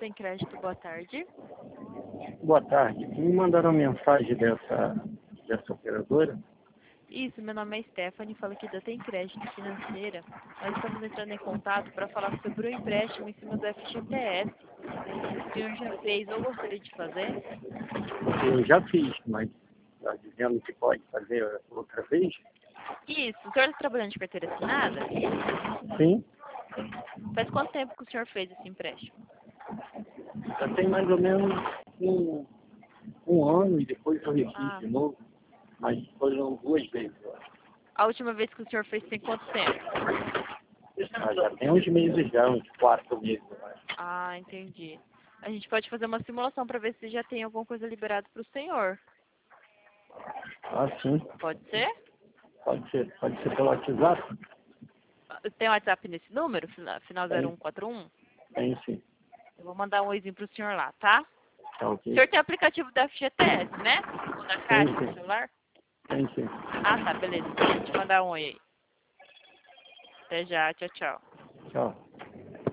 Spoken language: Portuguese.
Tem Crédito, boa tarde. Boa tarde. Me mandaram mensagem dessa operadora. Isso, meu nome é Stephanie, falo aqui da Tem Crédito Financeira. Nós estamos entrando em contato para falar sobre o empréstimo em cima do FGTS. O senhor já fez ou gostaria de fazer? Eu já fiz, mas está dizendo que pode fazer outra vez? Isso, o senhor está trabalhando de carteira assinada? Sim. Faz quanto tempo que o senhor fez esse empréstimo? Já tem mais ou menos um ano e depois eu refiz de novo. Mas foram 2 vezes, eu acho. A última vez que o senhor fez tem quanto tempo? Já tem uns meses já, uns 4 meses, eu acho. Ah, entendi. A gente pode fazer uma simulação para ver se já tem alguma coisa liberada para o senhor. Ah, sim. Pode ser? Pode ser pelo WhatsApp? Tem WhatsApp nesse número, final Tem. 0141? Tem sim. Eu vou mandar um oizinho pro senhor lá, tá? Tá O ok. senhor tem aplicativo da FGTS, né? O da Caixa Sim. no celular? Tem sim. Ah, tá, beleza. Então, vou te mandar um oi aí. Até já, tchau, tchau. Tchau.